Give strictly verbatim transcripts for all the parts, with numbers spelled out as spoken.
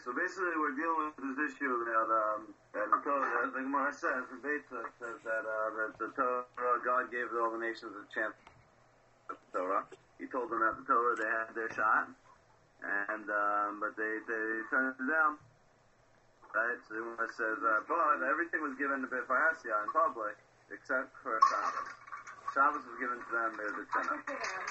so basically we're dealing with this issue that, um, that the Torah, as the Gemara says, the Beitzah says that, uh, that the Torah, God gave all the nations a chance at the Torah. He told them that the Torah, they had their shot, and, um, but they, they turned it down. Right? So the Gemara says, uh, but everything was given to Befayasya in public, except for Shabbos. Shabbos was given to them, they're the Tzina.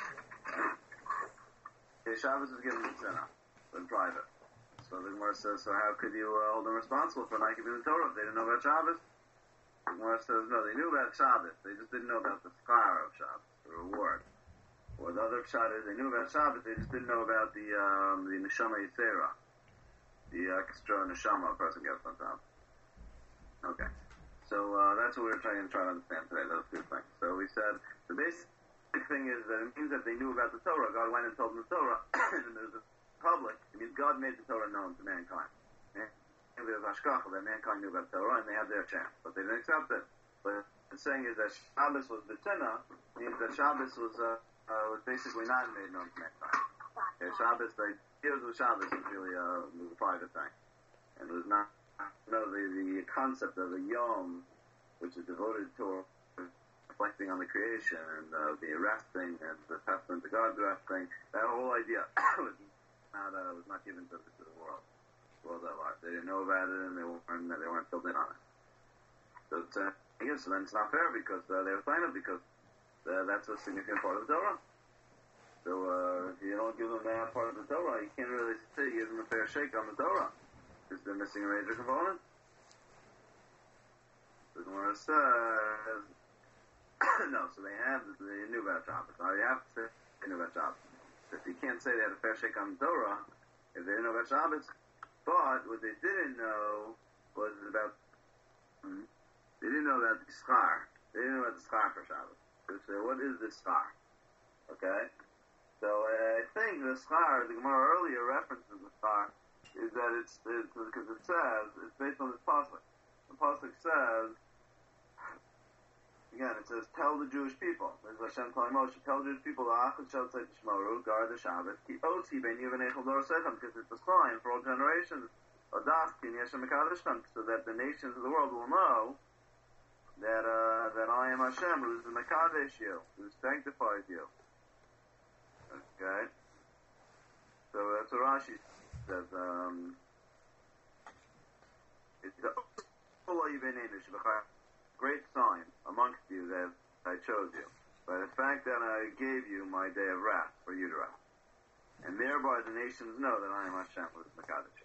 Okay, Shabbos was given to Tzina, in private. So the Gemara says, so how could you uh, hold them responsible for not keeping the Torah if they didn't know about Shabbos? The Gemara says, no, they knew about Shabbos. They just didn't know about the schar of Shabbos, the reward. Or the other shot is, they knew about Shabbos, they just didn't know about the um, the Neshama Yisera, the extra Neshama a person gets on top. Okay. So uh, that's what we were trying to try to understand today, those two things. So we said, the basic thing is that it means that they knew about the Torah. God went and told them the Torah, and there's a public. It means God made the Torah known to mankind. And there was Hashkacha that mankind knew about the Torah, and they had their chance, but they didn't accept it. But the saying is that Shabbos was the Tzina, means that Shabbos was uh, uh, was basically not made known to mankind. Okay, Shabbos, the ideas of Shabbos was really uh, was a private thing, and it was not. You know, the the concept of the Yom, which is devoted to reflecting on the creation and uh, the resting and the testament to God's resting, that whole idea was not uh, was not given to, to the world, the world at large. They didn't know about it, and they weren't they weren't filled in on it. So it's, uh, I guess, so then it's not fair because uh, they were silent because uh, that's a significant part of the Torah. So uh, if you don't give them that part of the Torah, you can't really say you give them a fair shake on the Torah because they're missing a major component. The Gemara says no. So they had they knew about Shabbos. Now you have to say they knew about Shabbos. If you can't say they had a fair shake on the Torah, if they didn't know about Shabbos, but what they didn't know was about, hmm, they didn't know about the schar. They didn't know about the schar for Shabbos. They say, what is the schar? Okay? So uh, I think the schar, the Gemara earlier references the schar, is that it's, it's because it says, it's based on this pasuk. The pasuk says, again, it says, tell the Jewish people. This is Hashem telling Moshe, tell the Jewish people, guard the Shabbos, because it's a sign for all generations, so that the nations of the world will know that uh, that I am Hashem, who is the Mekadesh you, who sanctifies you. Okay? So that's what Rashi says. Um, it's a great sign amongst you that I chose you, by the fact that I gave you my day of wrath for you to wrath. And thereby the nations know that I am Hashem, who is Mekadesh.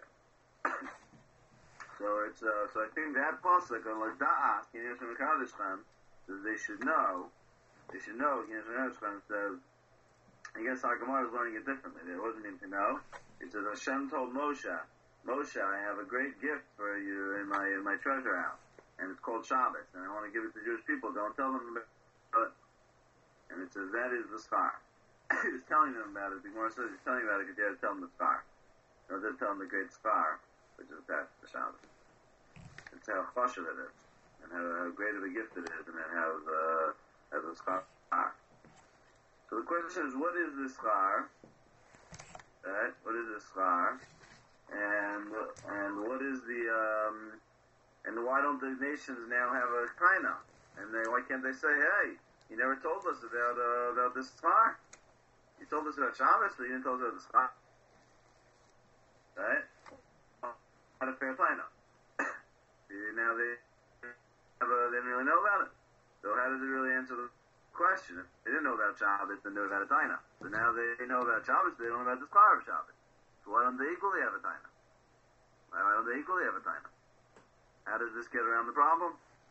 So it's uh, so I think that pasuk on Lada'ah, Kinesh Mekadesh, says they should know, they should know, Kinesh Mekadesh says, I guess our Gemara is learning it differently. It wasn't meant to know. It says Hashem told Moshe, Moshe, I have a great gift for you in my in my treasure house, and it's called Shabbos, and I want to give it to Jewish people. Don't tell them about it. And it says that is the schar. He was telling them about it. The Gemara says he's telling about it because he had to tell them the schar. No, didn't tell them the great schar, which is attached to Shabbos. It's how chashuv it is, and how, how great of a gift it is, and then how the how the schar. So the question is, what is this schar? Right? What is this schar? And and what is the um, and why don't the nations now have a kaina? And they why can't they say, hey, you never told us about uh, about this schar? You told us about Shabbos, but you didn't tell us about the schar. Right? Not a fair kaina. Now they have a, they didn't really know about it. So how does it really answer the question? If they didn't know about Shabbos, then they knew about a taina. So now they know about Shabbos, they don't know about the schar of Shabbos. So why don't they equally have a taina? Why don't they equally have a taina? How does this get around the problem?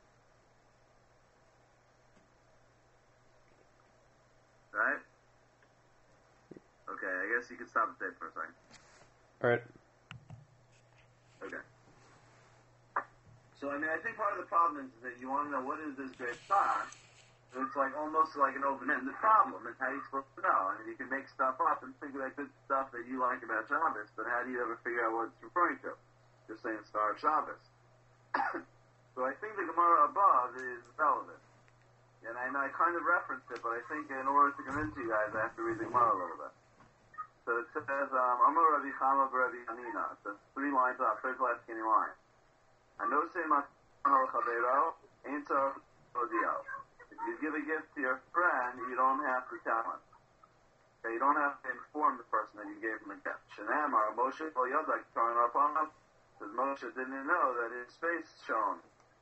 Right? Okay, I guess you can stop the tape for a second. Alright. Okay. So, I mean, I think part of the problem is that you want to know what is this great schar. So it's like almost like an open-ended problem. It's how you're supposed to know. I mean, you can make stuff up and think about good stuff that you like about Shabbos, but how do you ever figure out what it's referring to? Just saying schar of Shabbos. So I think the Gemara above is relevant. And I know I kind of referenced it, but I think in order to convince you guys, I have to read the Gemara a little bit. So it says, um, Amar Rabbi Chama Rabbi Hanina. It's three lines up, third to last skinny line. I know say Matano Chavero, ain't so Odio. If you give a gift to your friend, you don't have to tell him. Okay, you don't have to inform the person that you gave him a gift. Shanam or Moshe Kol Yodak throwing up on him, because Moshe didn't know that his face shone.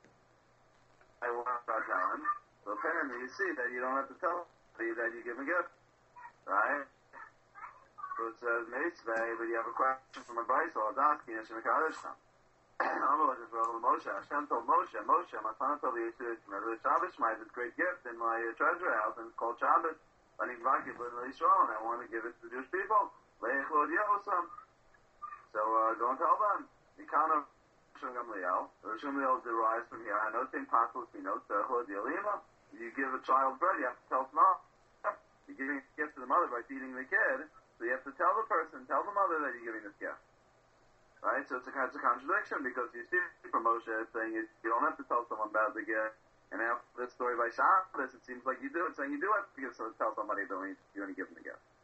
I will not tell him. So apparently you see that you don't have to tell somebody that you give a gift. Right? So it says, Mitzvah, but you have a question from a Bryce or Adaski, and Shemikadish. Moshe, Hashem told Moshe, Moshe, Matana told the Yeshua, the Shabbos Shmai, this great gift in my treasure house, and it's called Shabbos. I need Vakib in Israel, and I want to give it to the Jewish people. Leich Lod Yehosam. So uh, go and tell them. You can't have Rishon Gamliel. Rishon Gamliel derives from here. I know thing possible to note the Lod Yelima. You give a child bread, you have to tell them. You're giving a gift to the mother by feeding the kid. So you have to tell the person, tell the mother that you're giving this gift. Right? So it's a, it's a contradiction because you see from Moshe saying you, you don't have to tell someone about the gift. And after this story by Shabbos, it seems like you do it, saying you do have to give, so tell somebody that you're going to give them the gift.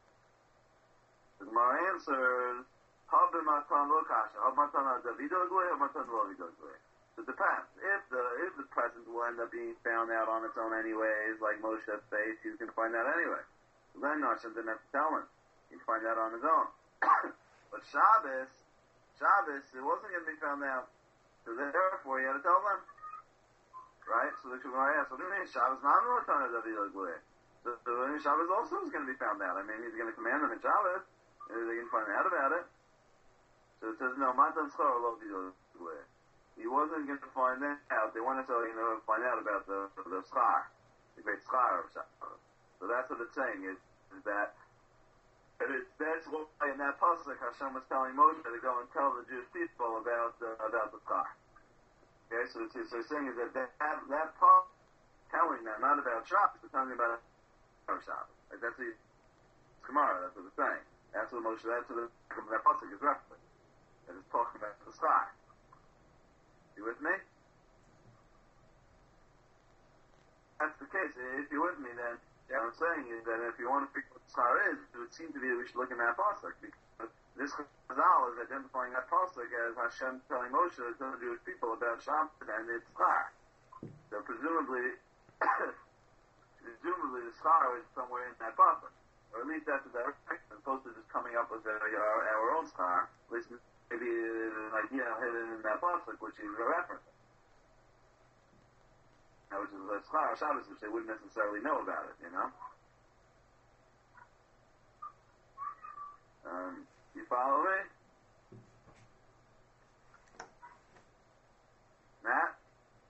The Gemara answers, Hab matan lo kasha, hab matan davido glue, hab matan lo vido glue. So it depends. If the if the present will end up being found out on its own anyways, like Moshe's face, he's going to find out anyway. So then Hashem didn't have to tell him. He'd find out on his own. But Shabbos, Shabbos, it wasn't going to be found out. So therefore, you had to tell them. Right? So the Gemara asks, what do you mean? Shabbos not in Matana David Glue. So, so Shabbos also is going to be found out. I mean, he's going to command them in Shabbos. Maybe they can find out about it. So it says, no, Matan Schar Lo David Glue. He wasn't going to find out. They weren't necessarily going to find out about the, the Schar, the great Schar of Shabbos. So that's what it's saying, is, is that And it's, that's why in that pasuk Hashem was telling Moshe to go and tell the Jewish people about uh, about the car. Okay, so it's, so it's saying is that that, that part telling them not about Shabbos, but telling them about Shabbos. Like that's the Gemara. That's what it's saying. That's what Moshe. That's what the, that pasuk is referencing. That it's talking about the sky. You with me? That's the case. If you're with me, then. Yeah, what I'm saying is that if you want to figure out what the star is, it would seem to be that we should look in that pasuk, because this Chazal is identifying that pasuk as Hashem telling Moshe to tell the Jewish people about Shabbos and its star. So presumably, presumably the star is somewhere in that pasuk, or at least that's the direction, as opposed to just coming up with our, our own star. At least maybe an idea hidden in that pasuk, which is a reference. Which is a schar Shabbos, which they wouldn't necessarily know about it, you know. Um, you follow me, Matt?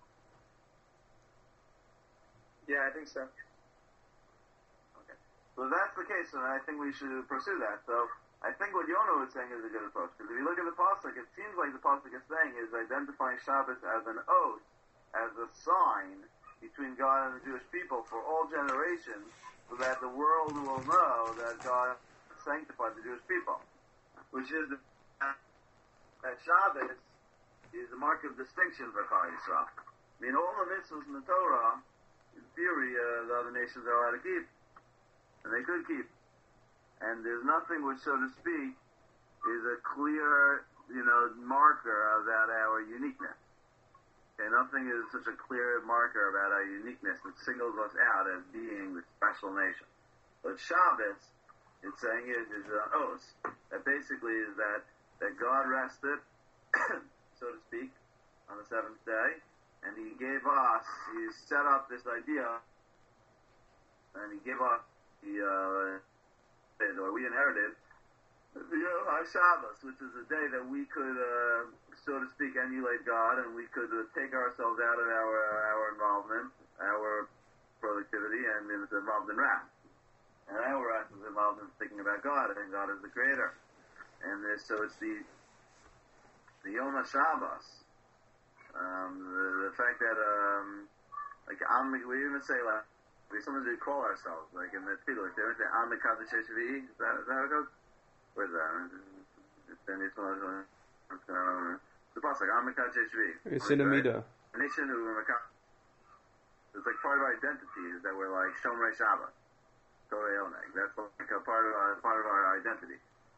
Yeah, I think so. Okay. So if that's the case, then I think we should pursue that. So I think what Yonah was saying is a good approach, because if you look at the pasuk, it seems like the pasuk is saying is identifying Shabbos as an oath, as a sign between God and the Jewish people for all generations, so that the world will know that God sanctified the Jewish people. Which is that Shabbos is the mark of distinction for Klal Yisrael. I mean, all the mitzvahs in the Torah, in theory, uh, the other nations are allowed to keep. And they could keep. And there's nothing which, so to speak, is a clear, you know, marker about our uniqueness. Okay, nothing is such a clear marker about our uniqueness that singles us out as being the special nation. But Shabbos, it's saying is, is an oath. That basically is that, that God rested, so to speak, on the seventh day, and He gave us, He set up this idea, and He gave us the, uh, or we inherited, the Yom HaShabbos, which is a day that we could, uh, so to speak, emulate God, and we could uh, take ourselves out of our our involvement, our productivity, and it's involved in wrath. And our wrath is involved in thinking about God, and God is the Creator. And this, so it's the the Yom HaShabbos, um, the, the fact that, um, like, Am, we even say, like, we sometimes we call ourselves, like in the Tefillah, like they would say, Am Mekadosh Shvi'i, is that, is that how it goes? Where's that? It's in this one. The pasuk, Am Mekadosh Shvi'i. It's in Amida. Nation who it's like part of our identity is that we're like Shomrei Shabbat, Torah Oneg. That's like a part of our part of our identity.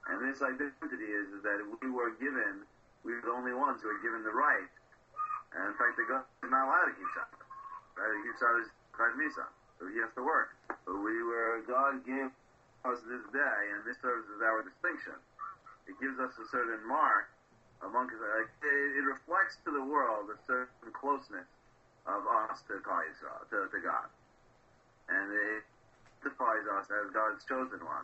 And this identity is, is that we were given, we were the only ones who were given the right. And in fact, the God is not allowed to keep Shabbos. Right? He keeps Shabbos Chag Misa, so he has to work. But we were, God gave us this day, and this serves as our distinction. It gives us a certain mark among us. Like, it, it reflects to the world a certain closeness of us to, to, to God. And it identifies us as God's chosen one.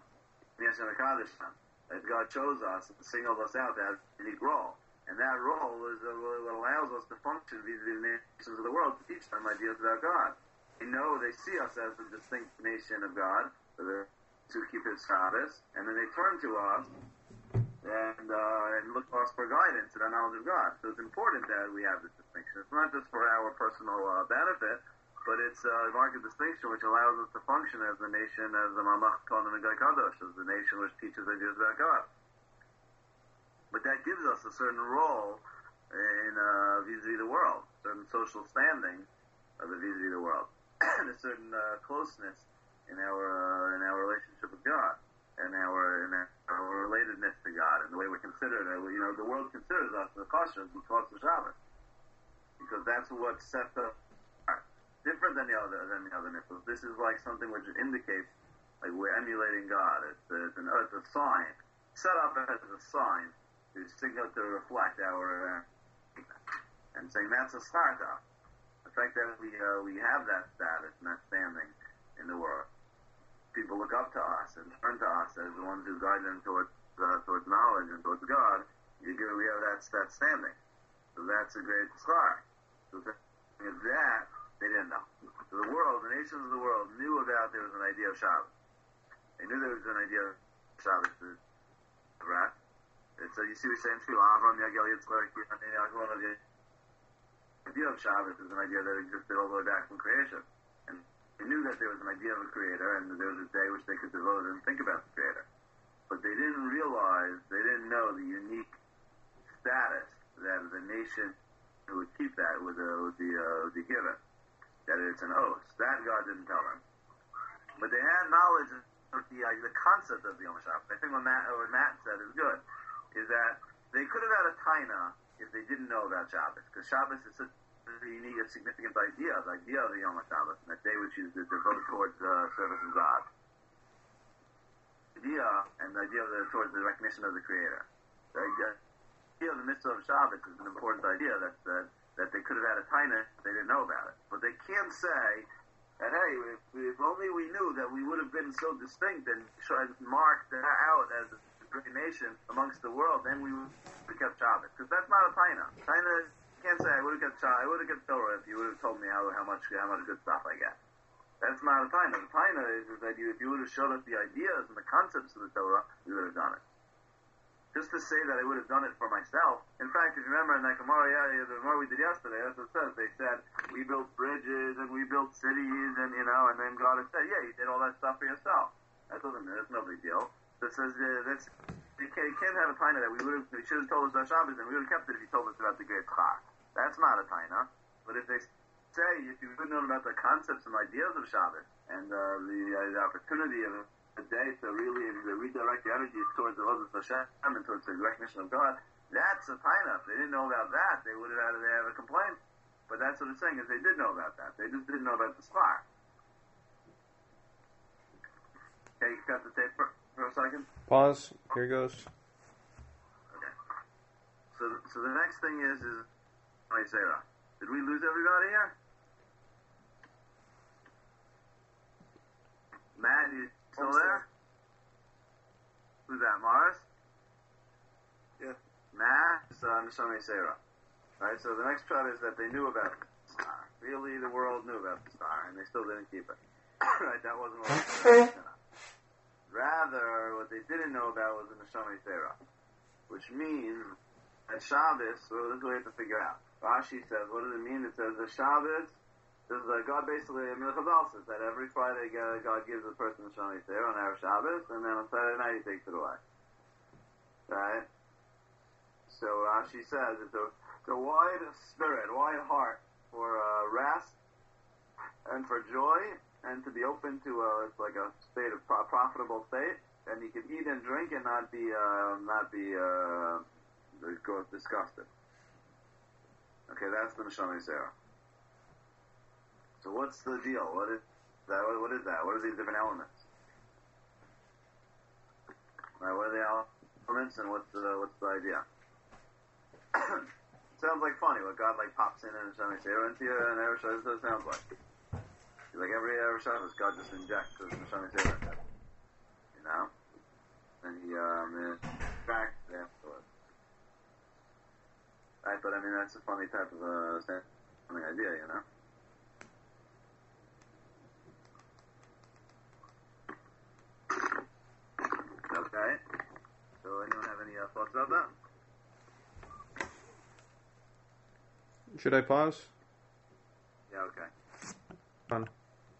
As God chose us and singled us out to have a unique role. And that role is uh, what allows us to function vis-a-vis the nations of the world, to teach them ideas about God. They know, they see us as a distinct nation of God, to keep His Shabbos, and then they turn to us and uh, and look to us for guidance and our knowledge of God. So it's important that we have this distinction. It's not just for our personal uh, benefit, but it's a market distinction which allows us to function as the nation, as the Mamach Kohen and Kadosh, as the nation which teaches ideas about God. But that gives us a certain role in uh, vis-a-vis the world, certain social standing of the vis-a-vis the world, and a certain uh, closeness in our uh, in our relationship with God, and our in our, our relatedness to God, and the way we're considered. Uh, you know, the world considers us the kosher because of Shabbos, because that's what sets us apart, different than the other than the other mitzvahs. This is like something which indicates like we're emulating God. It's, it's an it's a sign set up as a sign to signal to reflect our uh, and saying that's a startup. The fact that we uh, we have that status and that standing in the world, people look up to us and turn to us as the ones who guide them towards uh, towards knowledge and towards God. You give, we have that that standing, so that's a great star. So that, that they didn't know. So the world, the nations of the world, knew about there was an idea of Shabbos. They knew there was an idea of Shabbos, right? It's, uh, you see, we say in Tefillah, Avram Yagel Yitzchak, the idea of Shabbos is an idea that existed all the way back from creation. And they knew that there was an idea of a creator, and that there was a day which they could devote and think about the creator. But they didn't realize, they didn't know the unique status that the nation who would keep that would, uh, would, be, uh, would be given. That it's an oath. That God didn't tell them. But they had knowledge of the, uh, the concept of the Yom Shabbos. I think what Matt, what Matt said is good. Is that they could have had a taina if they didn't know about Shabbos, because Shabbos is such a unique, a significant idea, the idea of the Yom HaShabbos, and that day which is to devote towards uh, service of God. The idea, and the idea of the, towards the recognition of the Creator. The idea, the idea of the mitzvah of Shabbos is an important idea that uh, that they could have had a taina if they didn't know about it. But they can't say that, hey, if, if only we knew that we would have been so distinct and marked out as a great nation amongst the world, then we would have kept Shabbos. Because that's not a taina. Taina, you can't say I would have kept Shabbos, I would have kept Torah if you would have told me how how much how much good stuff I get. That's not a taina. The taina is, is that you, if you would have showed us the ideas and the concepts of the Torah, you would have done it. Just to say that I would have done it for myself. In fact, if you remember in that Gemara, yeah, the Gemara we did yesterday, that's what it says. They said we built bridges and we built cities, and you know, and then God had said, yeah, you did all that stuff for yourself. That doesn't. That's no big deal. That says uh, that's you can't, you can't have a taina that we would have. We should have told us about Shabbos, and we would have kept it if you told us about the great Chag. That's not a taina. But if they say if you would have known about the concepts and ideas of Shabbos and uh, the, uh, the opportunity of a day to really uh, redirect the energies towards the Lord of Hashem and towards the recognition of God, that's a taina. If they didn't know about that, they would have had they have a complaint. But that's what it's saying is they did know about that. They just didn't know about the Chag. Okay, you got the tape for, for a second? Pause. Here goes. Okay. So, so the next thing is, is Sarah. Did we lose everybody here? Matt, you still there? Who's that, Morris? Yeah. Matt, uh, Neshama Sarah. Right, so the next part is that they knew about the star. Really, the world knew about the star, and they still didn't keep it. Right, that wasn't what they were. Rather, what they didn't know about was the Neshama Sarah, which means that Shabbos, so this is what we have to figure out. Rashi says, what does it mean? It says the Shabbos, this is God basically, I mean, the Chazal says that every Friday God gives a person the Neshama Sarah on our Shabbos, and then on Saturday night He takes it away. Right? So Rashi says it's a, it's a wide spirit, wide heart for uh, rest and for joy, and to be open to a, it's like a state of pro- profitable state, and he could eat and drink and not be uh, not be uh, disgusted. Okay, that's the Neshama Yisera. So what's the deal? What is that? What is that? What are these different elements? Right, what are the elements, and what's the what's the idea? It sounds like funny. What God like pops in and Neshama Yisera into you, and Erev Shabbos. It sounds like. Like every Erev Shabbos, God just injects his Neshama Yisera into it. You know, and he um extracts it afterwards. Right, but I mean that's a funny type of uh, something idea, you know. Okay. So anyone have any uh, thoughts about that? Should I pause? Yeah. Okay. Fun.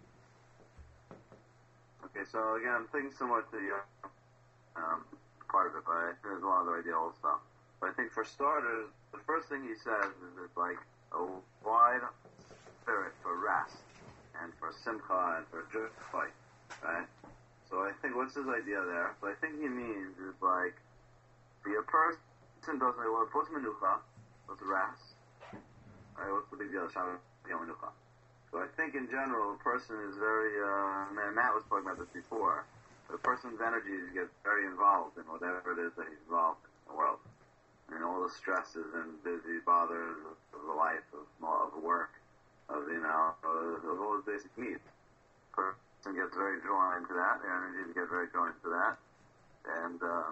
Okay. So again, I'm thinking similar to the um, part of it, but I think there's a lot of other ideal stuff. But I think for starters, the first thing he says is it's like a wide spirit for rest and for simcha and for joy, right? So I think what's his idea there? So I think he means is like the person doesn't well, what's menucha? What's rest? Right? What's the big deal? Shabbat menucha. So I think in general, a person is very. Uh, man, Matt was talking about this before. The person's energies get very involved in whatever it is that he's involved in the world. And all the stresses and busy bothers of the life, of, of work, of, you know, of, of all his basic needs. The person gets very drawn into that, their energies get very drawn into that, and um,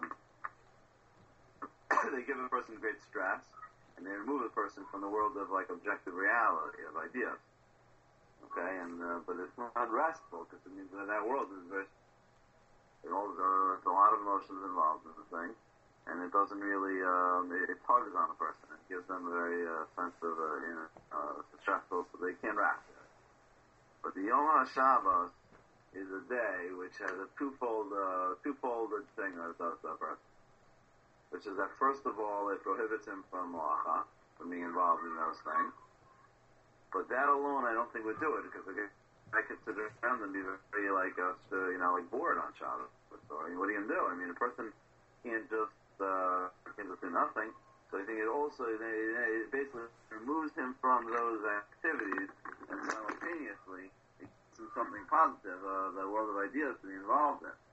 they give a person great stress, and they remove a person from the world of, like, objective reality, of ideas. Okay, and, uh, but it's not restful, because it means that that world is very, you know, there's a lot of emotions involved in the thing. And it doesn't really, um, it, it tugs on a person. It gives them a very uh, sense of, uh, you know, uh, stressful, so they can't rest. But the Yom HaShabbos is a day which has a twofold, uh, twofold thing that it does to a person. Which is that first of all, it prohibits him from malacha, from being involved in those things. But that alone, I don't think would do it, because I consider them to be very, like, uh, you know, like bored on Shabbos. So, I mean, what are you going to do? I mean, a person can't just Uh, can't just do nothing. So I think it also it, it basically removes him from those activities, and simultaneously it gives him something positive, uh, the world of ideas to be involved in.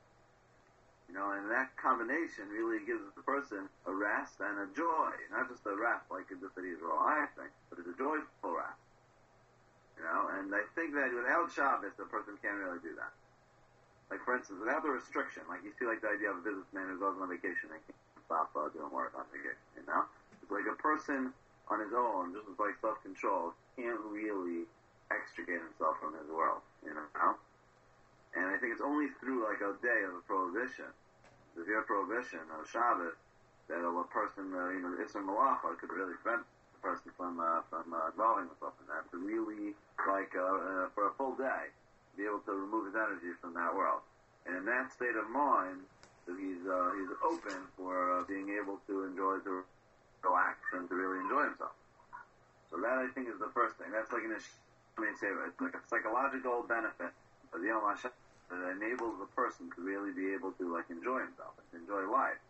You know, and that combination really gives the person a rest and a joy, not just a rest like just that he's relaxing, but it's a joyful rest. You know, and I think that without Shabbos, the person can't really do that. Like, for instance, without the restriction, like you see like the idea of a businessman who goes on vacation and can't stop uh, doing work on vacation, you know? It's like a person on his own, just with like self-control, can't really extricate himself from his world, you know? And I think it's only through like a day of a prohibition, if you're a prohibition of Shabbos, that a person, uh, you know, Isser Malacha could really prevent the person from, uh, from uh, involving himself in that, to really, like, uh, uh, for a full day, be able to remove his energy from that world. And in that state of mind, he's uh, he's open for uh, being able to enjoy, to relax, and to really enjoy himself. So that, I think, is the first thing. That's like an I mean, say it's like a psychological benefit of the Yom HaShabbos that enables the person to really be able to like enjoy himself, and enjoy life.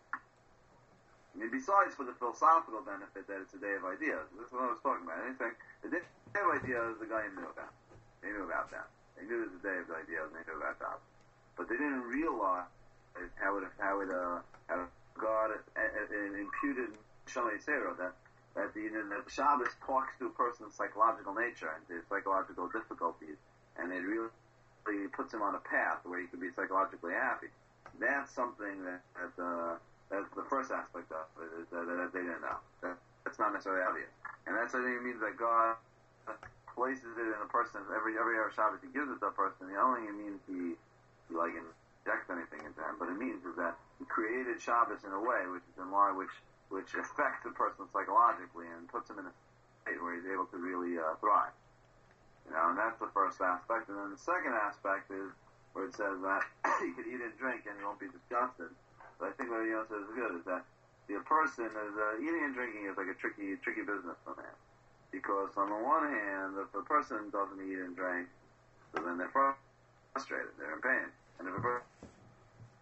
I mean, besides for the philosophical benefit that it's a day of ideas. This is what I was talking about. Anything, the day of ideas, the guy knew about. They knew about that. They knew it was the day of the ideas, and they knew about that. But they didn't realize how it, how it, uh, how God uh, uh, imputed Neshama Yisera, that, that the, that Shabbos talks to a person's psychological nature and to his psychological difficulties, and it really puts him on a path where he can be psychologically happy. That's something that, that uh, that's the first aspect of it, is that, that they didn't know. That, that's not necessarily obvious. And that's, I think, it means that God places it in a person every every hour Shabbos he gives it to a person. The only thing it means he, he like injects anything into him, but it means is that he created Shabbos in a way which is in line, which which affects a person psychologically and puts him in a state where he's able to really uh, thrive. You know, and that's the first aspect. And then the second aspect is where it says that he could eat and drink and he won't be disgusted. But I think what he says is good is that the person is uh, eating and drinking is like a tricky tricky business for man. Because on the one hand, if a person doesn't eat and drink, so then they're frustrated, they're in pain. And if a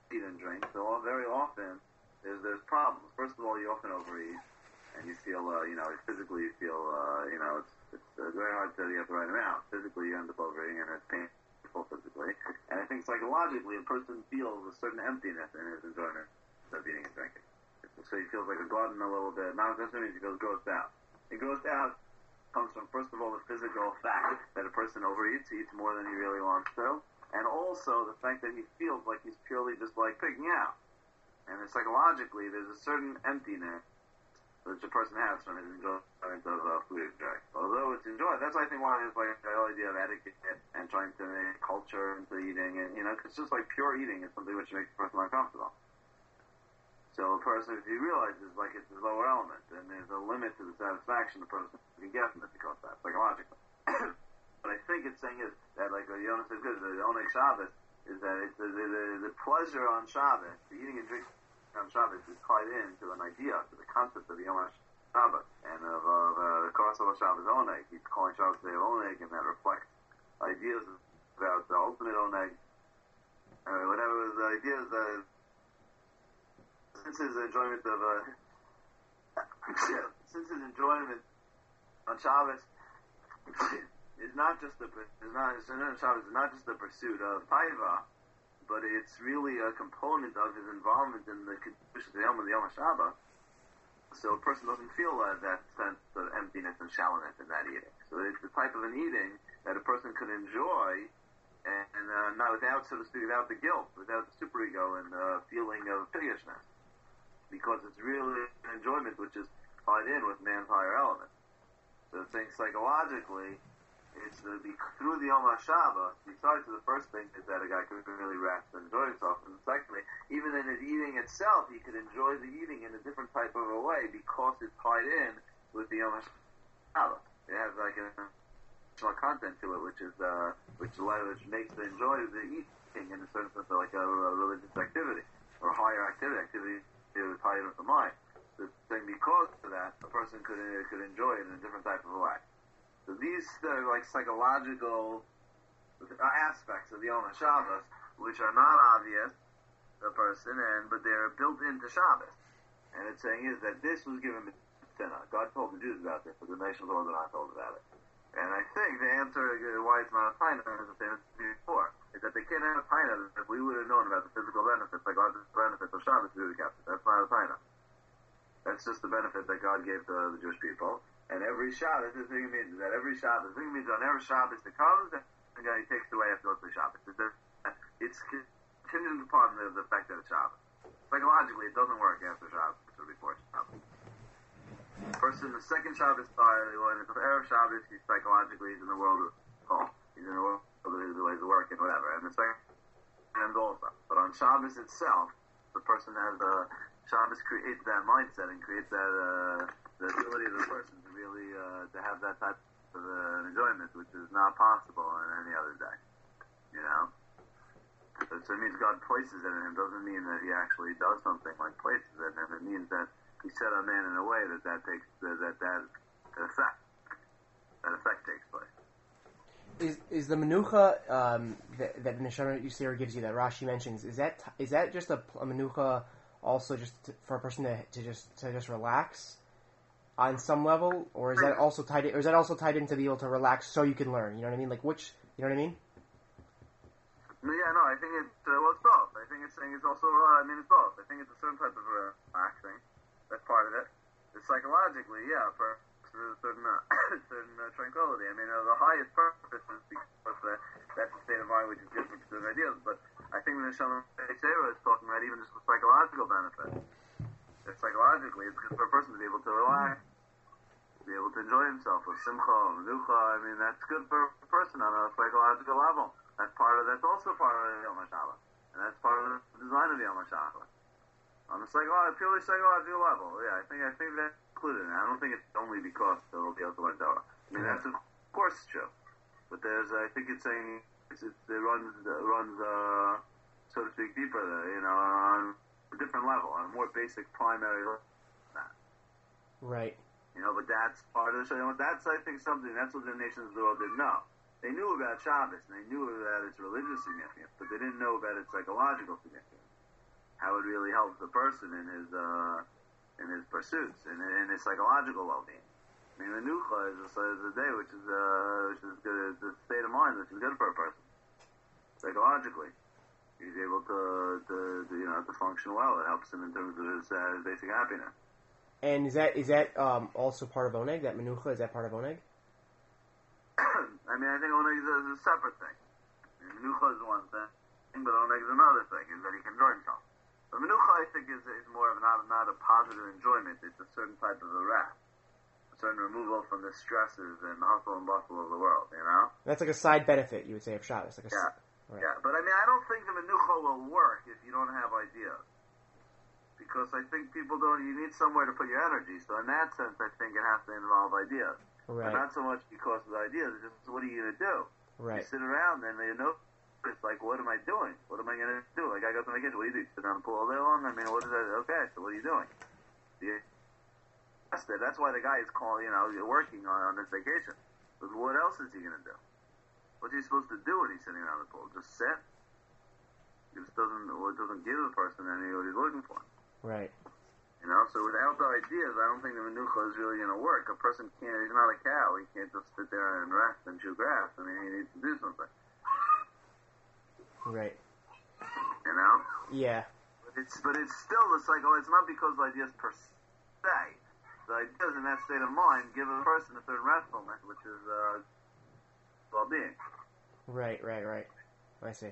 eat and drink, so very often there's, there's problems. First of all, you often overeat, and you feel, uh, you know, physically you feel, uh, you know, it's, it's uh, very hard to get the right amount. Physically, you end up overeating, and it's painful physically. And I think psychologically, a person feels a certain emptiness in his enjoyment of eating and drinking. So he feels like a glutton a little bit. Not necessarily he feels grossed out. He grossed out comes from, first of all, the physical fact that a person overeats, eats more than he really wants to, and also the fact that he feels like he's purely just like pigging out. And then psychologically, there's a certain emptiness which a person has from his enjoyment of uh, food and drink. Although it's enjoyed, that's I think why there's like the whole idea of etiquette and trying to make culture into eating, and you know, because just like pure eating is something which makes a person uncomfortable. So a person, if he realizes like it's his lower element, and there's a limit to the satisfaction the person can get from it because of that, psychologically. What I think it's saying is that, like Yonah says, good, the Oneg Shabbos is that it's the, the, the pleasure on Shabbos, the eating and drinking on Shabbos is tied into an idea, to the concept of the Yom Shabbos, and of uh, the Kosovo Shabbos Oneg. He's calling Shabbos the Oneg, and that reflects ideas about the ultimate Oneg, uh, whatever the ideas that since his enjoyment of uh, since his enjoyment on Shabbos is not just the is not his enjoyment on Shabbos is not just the pursuit of taiva, but it's really a component of his involvement in the kedusha of the Yom of the Yom Shabbos. So a person doesn't feel uh, that sense of emptiness and shallowness in that eating. So it's the type of an eating that a person could enjoy, and, and uh, not without, so to speak, without the guilt, without the superego and the uh, feeling of piggishness. Because it's really an enjoyment which is tied in with man's higher element. So I think psychologically, it's the, the, through the Yom HaShabbos, besides the first thing is that a guy could really rest and enjoy himself, and secondly, even in his eating itself, he could enjoy the eating in a different type of a way because it's tied in with the Yom HaShabbos. It has like an emotional content to it, which is uh, which which makes the enjoy the eating in a certain sense like a, a religious activity or higher activity, activity to tie it with the mind. The thing because of that, a person could uh, could enjoy it in a different type of a way. So these uh, like psychological aspects of the Yom HaShabbos, which are not obvious to a person, and but they're built into Shabbos. And it's saying is that this was given to Sinai. God told the Jews about this, but the nations were not told about it. And I think the answer uh, why it's not a sign is the same as before. Is that they can't have a taina if we would have known about the physical benefits, psychological benefits of Shabbos, we would have kept it. That's not a taina. That's just the benefit that God gave to the Jewish people. And every Shabbos, the thing it means is that every Shabbos, the thing it means on every Shabbos that comes, and God he takes it away after the Shabbos. It's contingent upon the, the fact that it's Shabbos. Psychologically, it doesn't work after Shabbos or before Shabbos. Person, the second Shabbos, when it's Erev Shabbos, he's psychologically he's in the world of home. He's in the world of the ways of work and whatever. And the second and also. But on Shabbos itself, the person has the Shabbos creates that mindset and creates that uh, the ability of the person to really uh, to have that type of uh, enjoyment, which is not possible on any other day. You know. So, so it means God places it in him. Doesn't mean that he actually does something like places it in him. It means that he set a man in a way that that takes that that, that effect that effect takes place. Is is the menucha um, that, that Neshama Yisera gives you that Rashi mentions? Is that is that just a, a menucha also just to, for a person to, to just to just relax on some level, or is that also tied in, or is that also tied in to be able to relax so you can learn? You know what I mean? Like which you know what I mean? Yeah, no, I think it's uh, well, it's both. I think it's saying it's also uh, I mean it's both. I think it's a certain type of uh, relaxing. That's part of it. But psychologically, yeah, for a certain, uh, certain uh, tranquility. I mean, uh, the highest purpose is because uh, that's a state of mind which is different from certain ideas. But I think the Neshama Yisera is talking about even just the psychological benefit. That psychologically, it's good for a person to be able to relax, to be able to enjoy himself with simcha, menucha. I mean, that's good for a person on a psychological level. That's part of. That's also part of Yom HaShabbos, and that's part of the design of Yom HaShabbos. On the psychological, purely psychological level, yeah, I think I think that's included in it. I don't think it's only because they'll be able to learn Torah. I mean, that's of course true, but there's, I think it's saying it's, it's, it runs runs uh, so to speak deeper there, you know, on a different level, on a more basic primary level. Right. You know, but that's part of the show. That's I think something. That's what the nations of the world didn't know. They knew about Shabbos and they knew about its religious significance, but they didn't know about its psychological significance. how it really helps the person in his uh, in his pursuits and in his psychological well-being. I mean, menucha is a, is a day which is uh, which is good, it's a state of mind which is good for a person psychologically. He's able to, to, to you know to function well. It helps him in terms of his, uh, his basic happiness. And is that is that um, also part of oneg? That menucha, is that part of oneg? I mean, I think oneg is a, is a separate thing. I mean, menucha is one thing, but oneg is another thing. Is that he can enjoy himself. But menucha, I think, is is more of not not a positive enjoyment. It's a certain type of a rest, a certain removal from the stresses and hustle and bustle of the world. You know. That's like a side benefit, you would say, of Shabbos. Like a yeah. Right. Yeah, but I mean, I don't think the menucha will work if you don't have ideas. Because I think people don't, you need somewhere to put your energy. So in that sense, I think it has to involve ideas. Right. But not so much because of the ideas, it's just what are you going to do? Right. You sit around and you know, it's like, what am I doing? What am I going to do? Like, I go to my kitchen, what do you do? Sit down and pull all day long? I mean, what is that? Okay, so what are you doing? Yeah. That's why the guy is calling, you know, you're working on, on this vacation. But what else is he going to do? What's he supposed to do when he's sitting around the pool? Just sit? It just doesn't, well, it doesn't give the person any what he's looking for. Right. You know, so without the ideas, I don't think the menucha is really going to work. A person can't, he's not a cow. He can't just sit there and rest and chew grass. I mean, he needs to do something. Right. You know? Yeah. But it's, but it's still the cycle. It's not because of ideas per se. The ideas in that state of mind give a person a certain restfulness, which is, uh, well-being. Right, right, right. I see.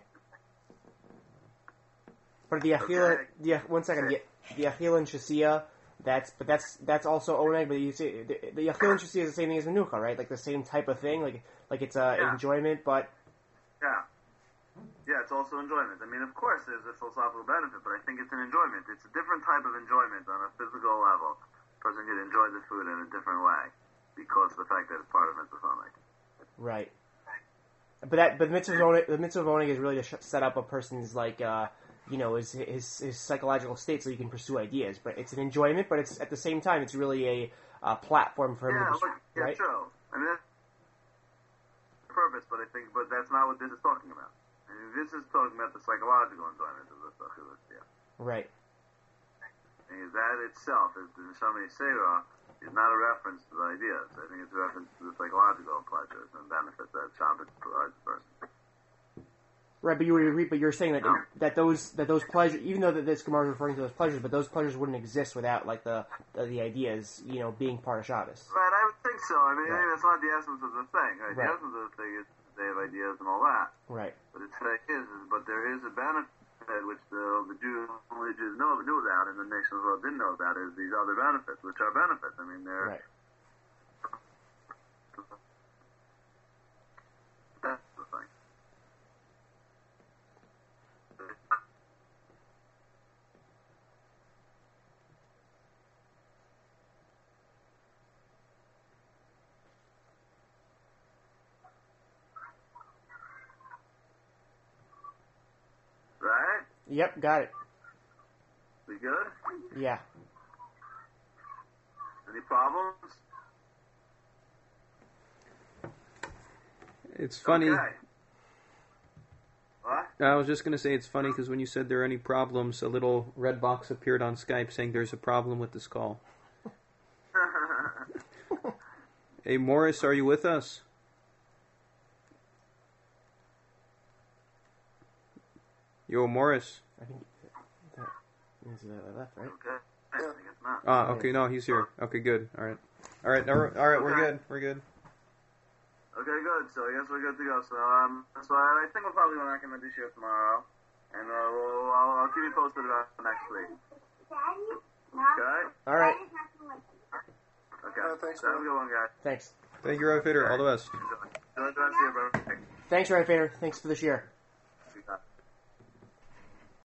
But the achila, Okay. the one second, the, the achila and shasiya, that's but that's that's also oneg. But you say the, the achila and shasiya is the same thing as menucha, right? Like the same type of thing, like like it's a Yeah. enjoyment, but Yeah. Yeah, it's also enjoyment. I mean, of course, there's a philosophical benefit, but I think it's an enjoyment. It's a different type of enjoyment on a physical level. A person can enjoy the food in a different way because of the fact that it's part of mitzvah oneg. right. But that but the mitzvah of oneg, the mitzvah of oneg is really to sh- set up a person's like uh, you know his, his his psychological state so he can pursue ideas. But it's an enjoyment, but it's at the same time it's really a, a platform for him Yeah, to pursue, look, yeah, right? true. I mean, that's the purpose, but I think, but that's not what this is talking about. I mean, this is talking about the psychological enjoyment of the Sachilus, yeah. Right. And that itself, is the Neshama Yisera, is not a reference to the ideas. I think it's a reference to the psychological pleasures and benefits that Shabbos provides the person. Right, but you agree. But you're saying that No. that those that those pleasures, even though that this Gemara is referring to those pleasures, but those pleasures wouldn't exist without like the the, the ideas, you know, being part of Shabbos. Right, I would think so. I mean, Right. I mean, that's not the essence of the thing. Right? Right. The essence of the thing is they have ideas and all that. Right. But the thing is, is, but there is a benefit which the, the Jews, only Jews know, knew about, and the nations of the world didn't know about, is these other benefits, which are benefits. I mean, they're... Right. That's the thing. Right? Yep. Got it. We good? Yeah. Any problems? It's funny. Okay. What? I was just going to say it's funny because when you said there are any problems, a little red box appeared on Skype saying there's a problem with this call. Hey, Morris, are you with us? Yo, Morris. I think that means that I left, right? Okay. I guess not. Ah, okay, no, he's here. Okay, good. All right. All right, all right, all right, we're Okay. good. We're good. Okay, good. So I guess we're good to go. So um, so I think we'll probably go back in the this year tomorrow, and uh, we'll I'll, I'll keep you posted about next week. Okay. All right. Okay. Uh, thanks, Have a man. good one, guys. Thanks. Thank you, Rav Fader. All the best. Enjoy. Enjoy the rest of your birthday. Thanks, Ray Fader. Thanks for this year.